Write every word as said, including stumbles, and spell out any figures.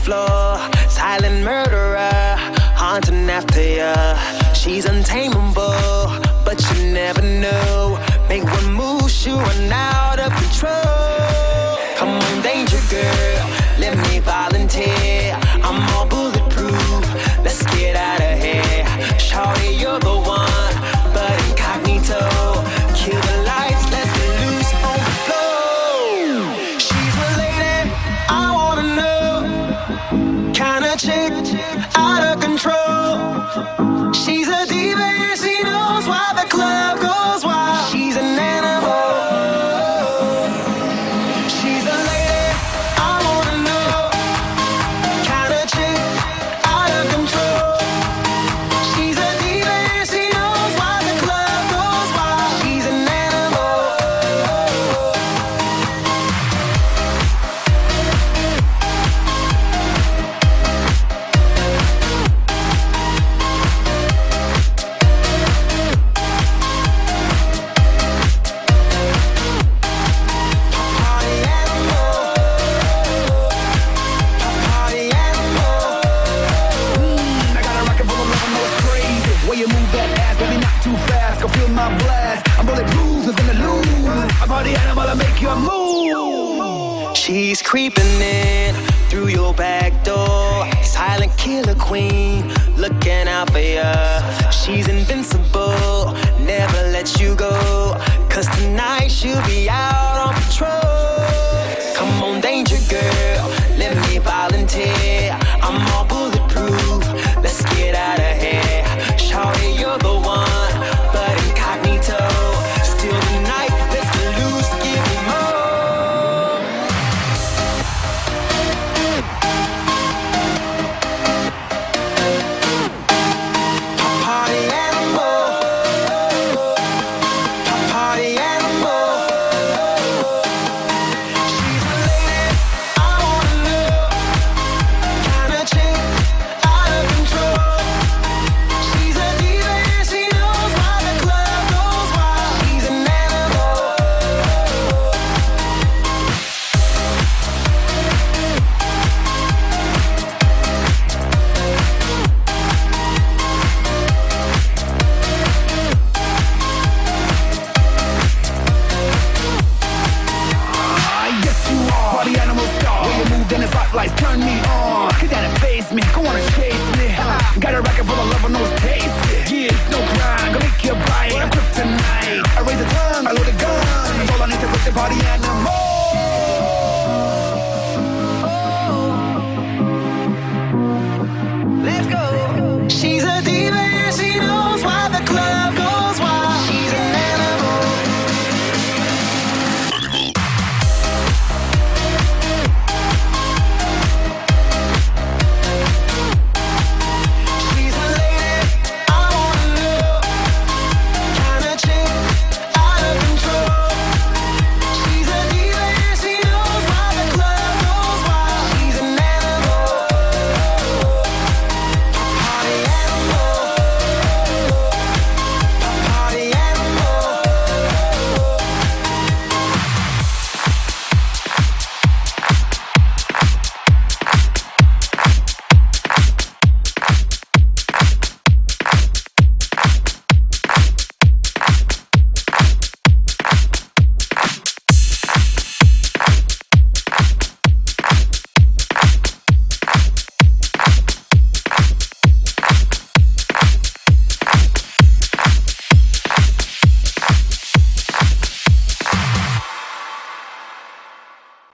floor. Silent murderer, haunting after ya. She's untamable, but you never know. Make one move, she'll run out of control. Come on, danger girl, let me volunteer. I'm all bulletproof, let's get out of here. Shawty, you're the one, but incognito. Kill the lights, let's get loose on the floor. She's related, I wanna know. Kinda chick, out of control. She's a diva and she knows why the club goes wild. She's an animal. She's a lady, I wanna know. Kinda chick, out of control. She's a diva and she knows why the club goes wild. She's an animal. Party animal. Party animal. I got a rocket full of love, I know it's crazy. Way you move that ass, baby, not too fast. Go feel my blast. I'm bulletproof, who's gonna lose? I'm party animal, I make you move. She's creeping in through your back door. Silent killer queen, looking out for ya. She's invincible, never let you go. Cause tonight she'll be out on patrol. Come on, danger girl, let me volunteer. I'm all bulletproof, let's get out of here. Shawty, you're the one, but incognito. Still the night, let's get loose, give me more. Party animal. Party animal. She's related, I wanna know. Kinda chick, out of control. She's a diva and she knows why the club goes wild. She's an animal. Ah, yes you are. Party animal star. When you move, then the spotlights turn me on. Get down and face me, go on and chase me. Got a racket full of love, I know it's tasty. Yeah, it's no crime, gonna make you bite. I'm kryptonite. I raise a tongue, I load a gun. That's all I need to put the party animal.